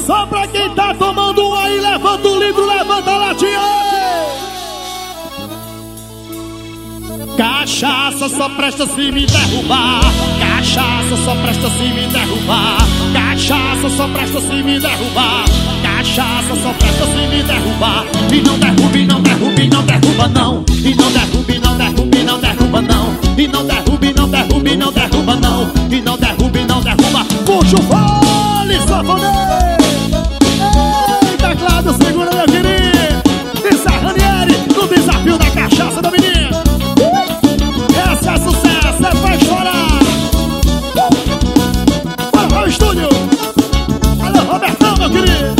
Só pra quem tá tomando um aí, levanta o litro, levanta a latinha. Cachaça só presta se me derrubar. Cachaça só presta se me derrubar. Cachaça só presta se me derrubar. Cachaça só presta se me derrubar. E não derrube, não derrube, não derruba não. E não derrube, não derrube, não derruba não. E não derrube, não derrube, não derruba não. E não derrube, não derruba. Puxa o fole, safoneiro. Eita, Cláudio, segura meu querido. Isso é Ranieri, no desafio da cachaça do menino. Esse é sucesso, é pra chorar. Bora para o estúdio. Alô, Robertão, meu querido.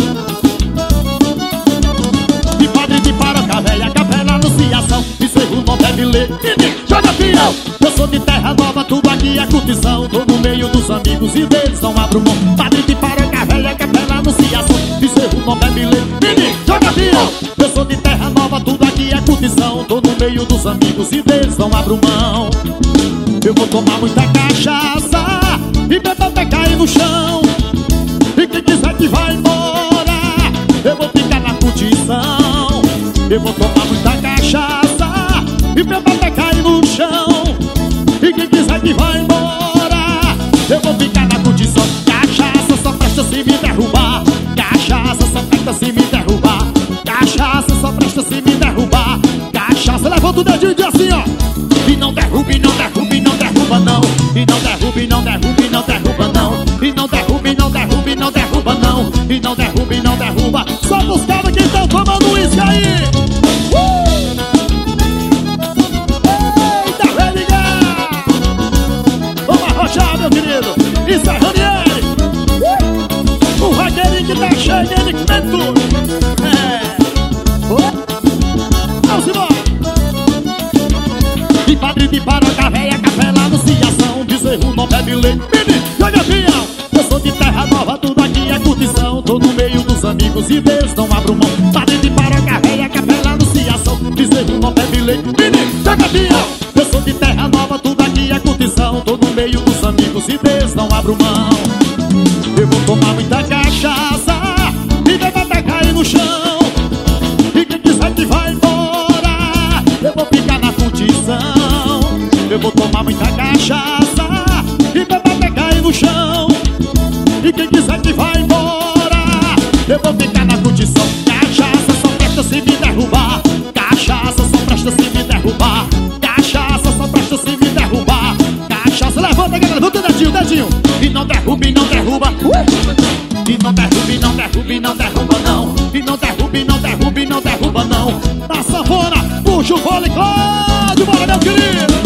De padre de paróquia velha, capela anunciação. De cerro não deve ler, joga fiel. Eu sou de terra nova, tudo aqui é curtição. Tô no meio dos amigos e deles não abro mão. Padre de paróquia velha, capela anunciação. De cerro não deve ler, joga fiel. Eu sou de terra nova, tudo aqui é curtição. Tô no meio dos amigos e deles não abro mão. Eu vou tomar muita cachaça e beber até cair no chão. E quem quiser que vai embora, eu vou ficar na curtição. Eu vou tomar muita cachaça e beber até cair no chão. E quem quiser que vai embora, eu vou ficar na curtição. Cachaça só presta se me derrubar. Cachaça só presta se me derrubar. Cachaça só presta se me derrubar. Cachaça, levanta o dedinho e diz assim, ó. E não derrube, não derrube, não derruba não. E não derrube, não derrube, não derruba não. E não derrube, não derrube, não derruba não. E não derrube, não derruba. Só pros caras que estão tomando uísque aí. Eita, vai ligar. Vamos arrochar, meu querido. Isso é Ranieri. O vaqueirinho que tá cheio de equipamento. Vamos embora. De padre de paróquia véia, capela anunciação. De cerro não bebe leite, menino, joga fiel. Eu sou de terra nova, tudo aqui é curtição. Tô no meio dos amigos e deles não abro mão. Padre de paróquia véia, capela anunciação. De cerro não bebe leite, menino, joga fiel. Eu sou de terra nova, tudo aqui é curtição. Tô no meio dos amigos e deles não abro mão. Eu vou tomar muita cachaça e beber até cair no chão. E quem quiser que vai embora, eu vou ficar na curtição. Eu vou tomar muita cachaça e beber até cair no chão. E quem quiser que vai embora, eu vou ficar na curtição. Cachaça só presta se me derrubar. Cachaça só presta se me derrubar. Cachaça só presta se me derrubar. Cachaça, levanta, galera, levanta o dedinho, dedinho. E não derrube, não derruba. E não derrube, não derrube, não derruba não. E não derrube, não derrube, não derruba não. Na sanfona, puxa o fole, Cláudio, bora meu querido.